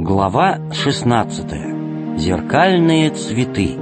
Глава 16. Зеркальные цветы.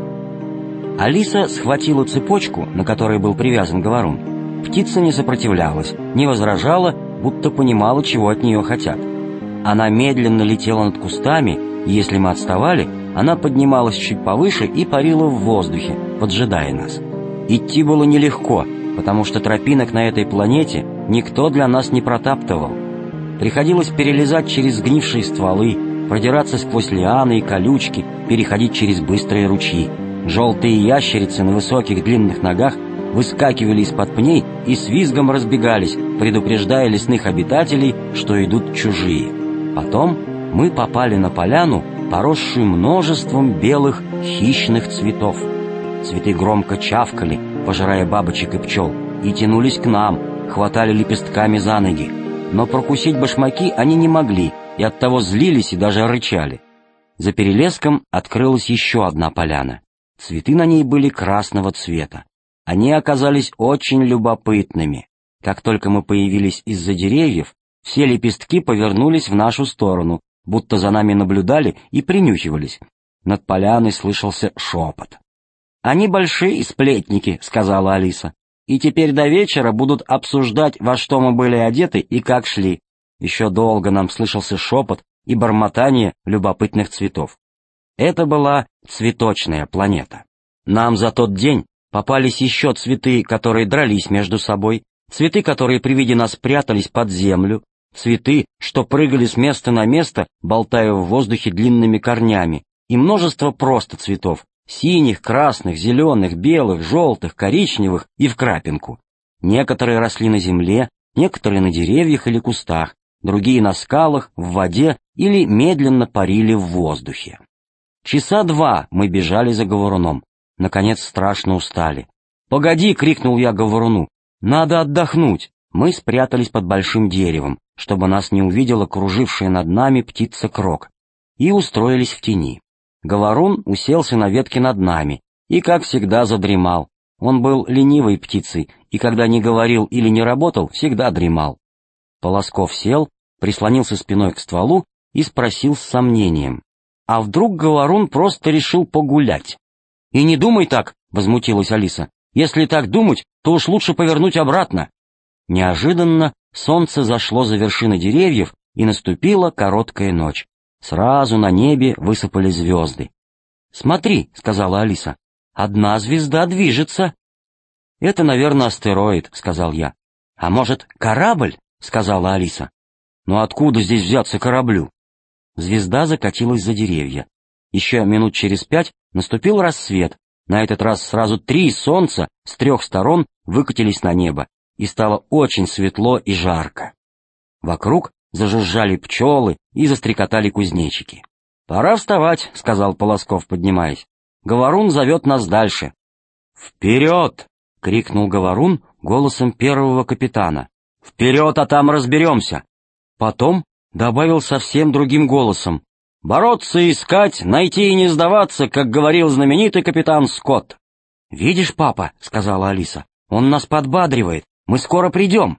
Алиса схватила цепочку, на которой был привязан говорун. Птица не сопротивлялась, не возражала, будто понимала, чего от нее хотят. Она медленно летела над кустами, и если мы отставали, она поднималась чуть повыше и парила в воздухе, поджидая нас. Идти было нелегко, потому что тропинок на этой планете никто для нас не протаптывал. Приходилось перелезать через сгнившие стволы, продираться сквозь лианы и колючки, переходить через быстрые ручьи. Желтые ящерицы на высоких длинных ногах выскакивали из-под пней и с визгом разбегались, предупреждая лесных обитателей, что идут чужие. Потом мы попали на поляну, поросшую множеством белых хищных цветов. Цветы громко чавкали, пожирая бабочек и пчел, и тянулись к нам, хватали лепестками за ноги. Но прокусить башмаки они не могли, и оттого злились и даже рычали. За перелеском открылась еще одна поляна. Цветы на ней были красного цвета. Они оказались очень любопытными. Как только мы появились из-за деревьев, все лепестки повернулись в нашу сторону, будто за нами наблюдали и принюхивались. Над поляной слышался шепот. «Они большие сплетники», — сказала Алиса. «И теперь до вечера будут обсуждать, во что мы были одеты и как шли». Еще долго нам слышался шепот и бормотание любопытных цветов. Это была цветочная планета. Нам за тот день попались еще цветы, которые дрались между собой, цветы, которые при виде нас прятались под землю, цветы, что прыгали с места на место, болтая в воздухе длинными корнями, и множество просто цветов, синих, красных, зеленых, белых, желтых, коричневых и в крапинку. Некоторые росли на земле, некоторые на деревьях или кустах, другие на скалах, в воде или медленно парили в воздухе. Часа 2 мы бежали за говоруном. Наконец страшно устали. «Погоди!» — крикнул я говоруну. «Надо отдохнуть!» Мы спрятались под большим деревом, чтобы нас не увидела кружившая над нами птица-крок, и устроились в тени. Говорун уселся на ветке над нами и, как всегда, задремал. Он был ленивой птицей, и когда не говорил или не работал, всегда дремал. Полосков сел, прислонился спиной к стволу и спросил с сомнением: «А вдруг говорун просто решил погулять?» «И не думай так», — возмутилась Алиса. «Если так думать, то уж лучше повернуть обратно». Неожиданно солнце зашло за вершины деревьев, и наступила короткая ночь. Сразу на небе высыпали звезды. «Смотри», — сказала Алиса, — «одна звезда движется». «Это, наверное, астероид», — сказал я. «А может, корабль?» — сказала Алиса. «Но откуда здесь взяться кораблю?» Звезда закатилась за деревья. Еще минут через 5 наступил рассвет. На этот раз сразу 3 солнца с 3 сторон выкатились на небо, и стало очень светло и жарко. Вокруг зажужжали пчелы и застрекотали кузнечики. «Пора вставать», — сказал Полосков, поднимаясь. «Говорун зовет нас дальше». «Вперед!» — крикнул говорун голосом первого капитана. «Вперед, а там разберемся!» Потом добавил совсем другим голосом: «Бороться и искать, найти и не сдаваться, как говорил знаменитый капитан Скотт». «Видишь, папа», — сказала Алиса, — «он нас подбадривает, мы скоро придем».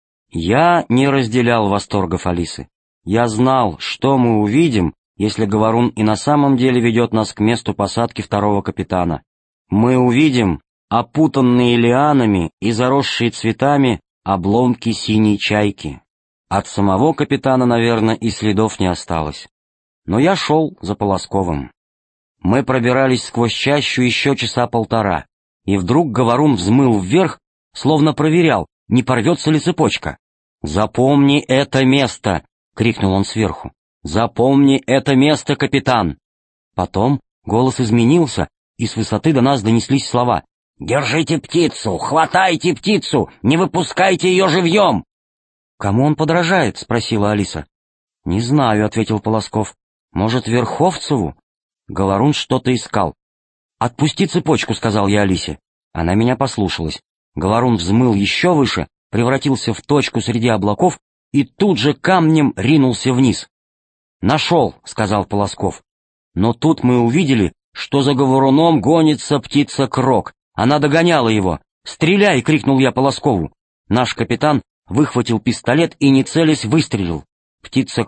Я не разделял восторгов Алисы. Я знал, что мы увидим, если говорун и на самом деле ведет нас к месту посадки второго капитана. Мы увидим опутанные лианами и заросшие цветами обломки синей чайки. От самого капитана, наверное, и следов не осталось. Но я шел за Полосковым. Мы пробирались сквозь чащу еще часа полтора, и вдруг говорун взмыл вверх, словно проверял, не порвется ли цепочка. «Запомни это место!» — крикнул он сверху. «Запомни это место, капитан!» Потом голос изменился, и с высоты до нас донеслись слова: «Держите птицу! Хватайте птицу! Не выпускайте ее живьем!» «Кому он подражает?» — спросила Алиса. «Не знаю», — ответил Полосков. «Может, Верховцеву?» Говорун что-то искал. «Отпусти цепочку», — сказал я Алисе. Она меня послушалась. Говорун взмыл еще выше, превратился в точку среди облаков и тут же камнем ринулся вниз. «Нашел», — сказал Полосков. Но тут мы увидели, что за говоруном гонится птица-крок. Она догоняла его. «Стреляй!» — крикнул я Полоскову. Наш капитан выхватил пистолет и, не целясь, выстрелил. Птица-крок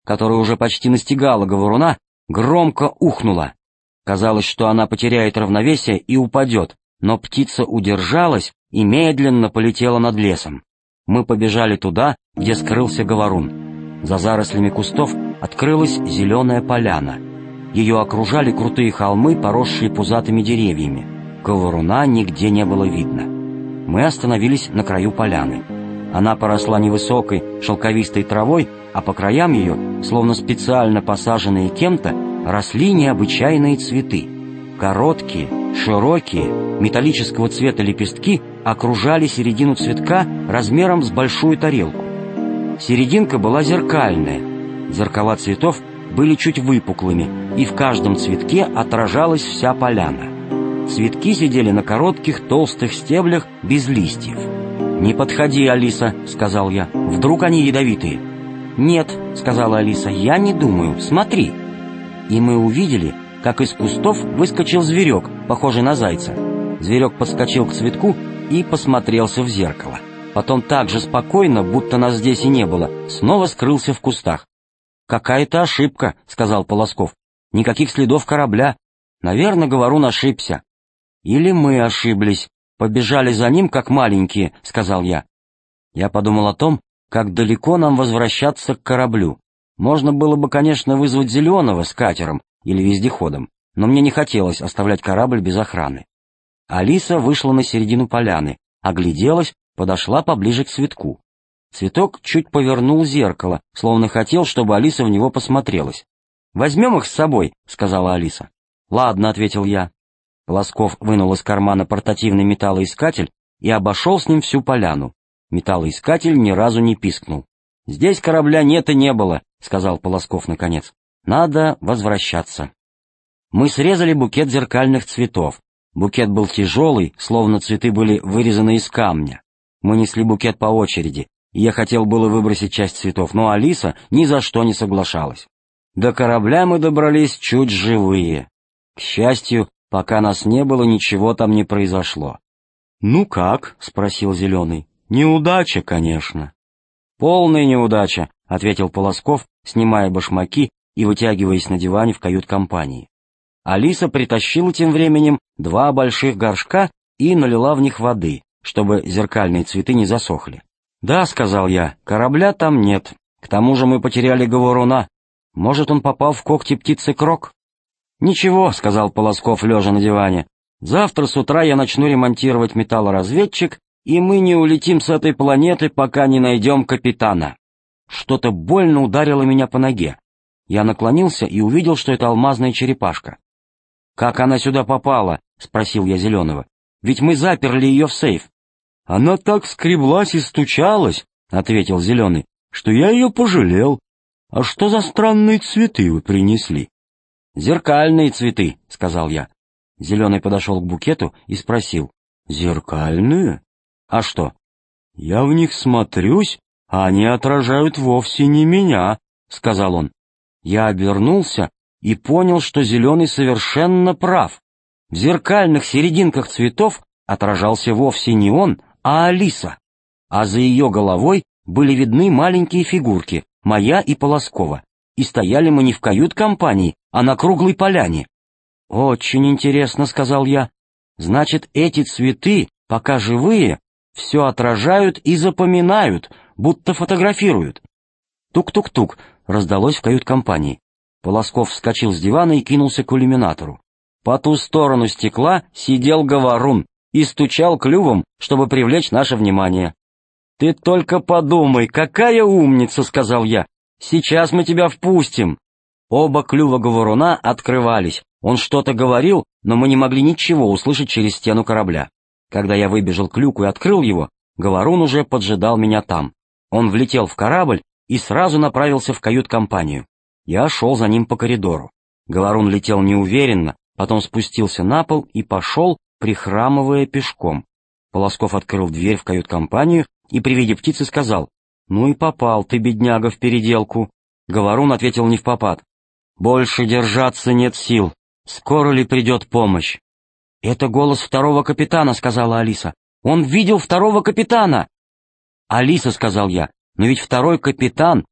которая уже почти настигала говоруна, громко ухнула. Казалось, что она потеряет равновесие и упадет, но птица удержалась и медленно полетела над лесом. Мы побежали туда, где скрылся говорун. За зарослями кустов открылась зеленая поляна. Ее окружали крутые холмы, поросшие пузатыми деревьями. Говоруна нигде не было видно. Мы остановились на краю поляны. Она поросла невысокой шелковистой травой, а по краям ее, словно специально посаженные кем-то, росли необычайные цветы. Короткие, широкие, металлического цвета лепестки окружали середину цветка размером с большую тарелку. Серединка была зеркальная. Зеркала цветов были чуть выпуклыми, и в каждом цветке отражалась вся поляна. Цветки сидели на коротких толстых стеблях без листьев. «Не подходи, Алиса», — сказал я, — «вдруг они ядовитые?» «Нет», — сказала Алиса, — «я не думаю, смотри». И мы увидели, как из кустов выскочил зверек, похожий на зайца. Зверек подскочил к цветку и посмотрелся в зеркало. Потом так же спокойно, будто нас здесь и не было, снова скрылся в кустах. «Какая-то ошибка», — сказал Полосков. «Никаких следов корабля. Наверное, говорун ошибся». «Или мы ошиблись, побежали за ним, как маленькие», — сказал я. Я подумал о том, как далеко нам возвращаться к кораблю. Можно было бы, конечно, вызвать Зеленого с катером или вездеходом, но мне не хотелось оставлять корабль без охраны. Алиса вышла на середину поляны, огляделась, подошла поближе к цветку. Цветок чуть повернул зеркало, словно хотел, чтобы Алиса в него посмотрелась. «Возьмем их с собой», — сказала Алиса. «Ладно», — ответил я. Полосков вынул из кармана портативный металлоискатель и обошел с ним всю поляну. Металлоискатель ни разу не пискнул. «Здесь корабля нет и не было», — сказал Полосков наконец. «Надо возвращаться». Мы срезали букет зеркальных цветов. Букет был тяжелый, словно цветы были вырезаны из камня. Мы несли букет по очереди, и я хотел было выбросить часть цветов, но Алиса ни за что не соглашалась. До корабля мы добрались чуть живые. К счастью, пока нас не было, ничего там не произошло. «Ну как?» — спросил Зеленый. «Неудача, конечно». «Полная неудача», — ответил Полосков, снимая башмаки и вытягиваясь на диване в кают-компании. Алиса притащила тем временем 2 больших горшка и налила в них воды, чтобы зеркальные цветы не засохли. «Да», — сказал я, — «корабля там нет. К тому же мы потеряли говоруна. Может, он попал в когти птицы Крок?» «Ничего», — сказал Полосков, лежа на диване. «Завтра с утра я начну ремонтировать металлоразведчик, и мы не улетим с этой планеты, пока не найдем капитана». Что-то больно ударило меня по ноге. Я наклонился и увидел, что это алмазная черепашка. «Как она сюда попала?» — спросил я Зеленого. «Ведь мы заперли ее в сейф». «Она так скреблась и стучалась», — ответил Зеленый, — «что я ее пожалел. А что за странные цветы вы принесли?» «Зеркальные цветы», — сказал я. Зеленый подошел к букету и спросил. «Зеркальные? А что?» «Я в них смотрюсь, а они отражают вовсе не меня», — сказал он. Я обернулся и понял, что Зеленый совершенно прав. В зеркальных серединках цветов отражался вовсе не он, а Алиса. А за ее головой были видны маленькие фигурки, моя и Полоскова. И стояли мы не в кают-компании, а на круглой поляне. «Очень интересно», — сказал я. «Значит, эти цветы, пока живые, все отражают и запоминают, будто фотографируют». «Тук-тук-тук», — раздалось в кают-компании. Полосков вскочил с дивана и кинулся к иллюминатору. По ту сторону стекла сидел говорун и стучал клювом, чтобы привлечь наше внимание. «Ты только подумай, какая умница», — сказал я. «Сейчас мы тебя впустим». Оба клюва говоруна открывались. Он что-то говорил, но мы не могли ничего услышать через стену корабля. Когда я выбежал к люку и открыл его, говорун уже поджидал меня там. Он влетел в корабль и сразу направился в кают-компанию. Я шел за ним по коридору. Говорун летел неуверенно, потом спустился на пол и пошел, прихрамывая пешком. Полосков открыл дверь в кают-компанию и при виде птицы сказал: «Ну и попал ты, бедняга, в переделку». Говорун ответил невпопад: «Больше держаться нет сил. Скоро ли придет помощь?» «Это голос второго капитана», — сказала Алиса. «Он видел второго капитана!» «Алиса», — сказал я, — «но ведь второй капитан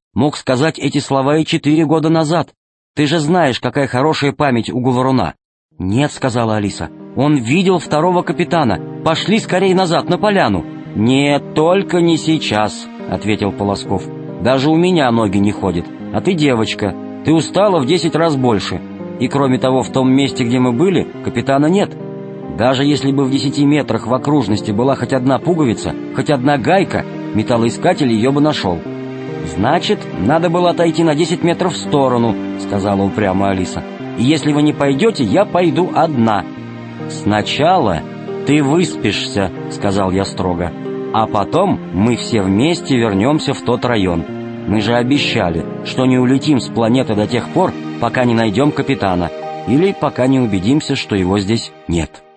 Мог сказать эти слова и 4 года назад. Ты же знаешь, какая хорошая память у говоруна». «Нет», — сказала Алиса, — «он видел второго капитана. Пошли скорее назад, на поляну». «Нет, только не сейчас», — ответил Полосков. «Даже у меня ноги не ходят. А ты девочка, ты устала в 10 раз больше. И кроме того, в том месте, где мы были, капитана нет. Даже если бы в 10 метрах в окружности была хоть одна пуговица, хоть одна гайка, металлоискатель ее бы нашел». «Значит, надо было отойти на 10 метров в сторону», — сказала упрямо Алиса. «И если вы не пойдете, я пойду одна». «Сначала ты выспишься», — сказал я строго, «а потом мы все вместе вернемся в тот район. Мы же обещали, что не улетим с планеты до тех пор, пока не найдем капитана, или пока не убедимся, что его здесь нет».